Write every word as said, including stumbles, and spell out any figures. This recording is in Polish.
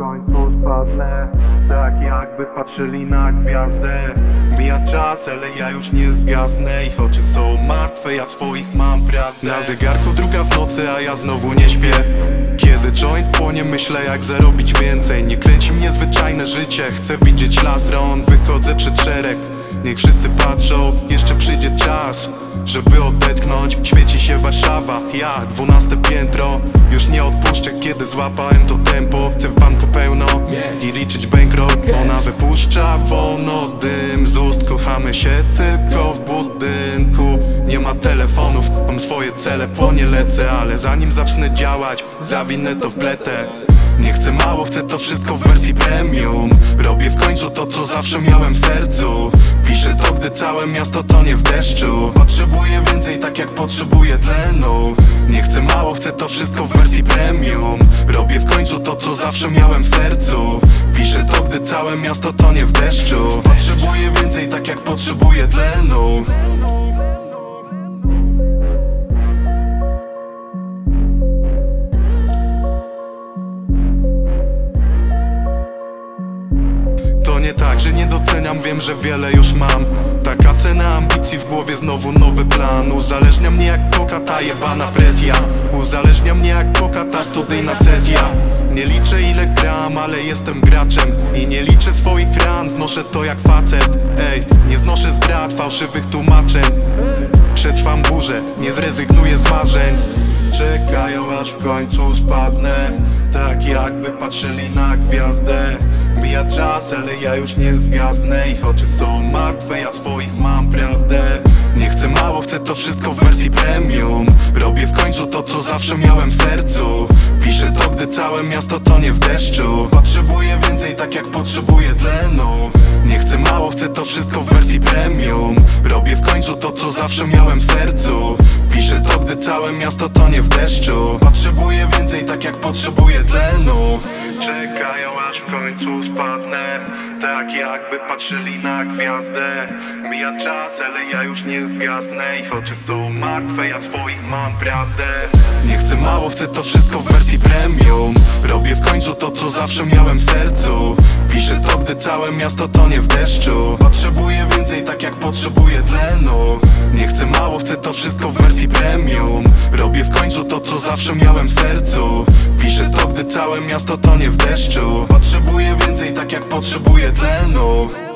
końcu spadnę. Tak jakby patrzyli na gwiazdę. Mija czas, ale ja już nie zgasnę. Ich oczy są martwe, ja w swoich mam prawdę. Na zegarku druga w nocy, a ja znowu nie śpię. Kiedy joint płonie, myślę jak zarobić więcej. Nie kręci mnie zwyczajne życie, chcę widzieć las rąk. Wychodzę przed szereg, niech wszyscy patrzą. Jeszcze przyjdzie czas, żeby odetchnąć. Świeci się Warszawa, ja dwunaste piętro. Już nie odpuszczę, kiedy złapałem to tempo. Chcę w banku pełno i liczyć bankrot. Ona wypuszcza wolno dym z ust. Kochamy się tylko w budynku. Nie ma telefonów, mam swoje cele. Po nie lecę, ale zanim zacznę działać, zawinę to w pletę. Nie chcę mało, chcę to wszystko w wersji premium. Robię w końcu to, co zawsze miałem w sercu. Piszę to, gdy całe miasto tonie w deszczu. Potrzebuję więcej, tak jak potrzebuję tlenu. Nie chcę mało, chcę to wszystko w wersji premium. Robię w końcu to, co zawsze miałem w sercu. Piszę to, gdy całe miasto tonie w deszczu. Potrzebuję więcej, tak jak potrzebuję tlenu. To nie tak, że nie doceniam, wiem, że wiele już mam. Taka cena ambicji, w głowie znowu nowy plan. Uzależnia mnie jak koka ta jebana presja. Uzależnia mnie jak koka ta studyjna sesja. Nie liczę ile gram, ale jestem graczem. I nie liczę swoich ran, znoszę to jak facet. Ej, nie znoszę zdrad, fałszywych tłumaczeń. Przetrwam burzę, nie zrezygnuję z marzeń. Czekają aż w końcu spadnę. Tak jakby patrzyli na gwiazdę. Mija czas, ale ja już nie zgasnę. Ich oczy są martwe, ja w swoich mam prawdę. Nie chcę mało, chcę to wszystko w wersji premium. Robię w końcu to, co zawsze miałem w sercu. Piszę to, gdy całe miasto tonie w deszczu. Potrzebuję więcej, tak jak potrzebuję tlenu. Nie chcę mało, chcę to wszystko w wersji premium. Robię w końcu to, co zawsze miałem w sercu. Piszę to, gdy całe miasto tonie w deszczu. Potrzebuję więcej, tak jak potrzebuję tlenu. Czekają aż w końcu spadnę. Tak jakby patrzyli na gwiazdę. Mija czas, ale ja już nie zgasnę. Ich oczy są martwe, ja w swoich mam prawdę. Nie chcę mało, chcę to wszystko w wersji premium. Robię w końcu to, co zawsze miałem w sercu. Piszę to, gdy całe miasto tonie w deszczu. Potrzebuję więcej, tak jak potrzebuję tlenu. Nie chcę mało, chcę to wszystko w wersji premium. Robię w końcu to, co zawsze miałem w sercu. Piszę to, gdy całe miasto tonie w deszczu. Potrzebuję więcej, tak jak potrzebuję tlenu.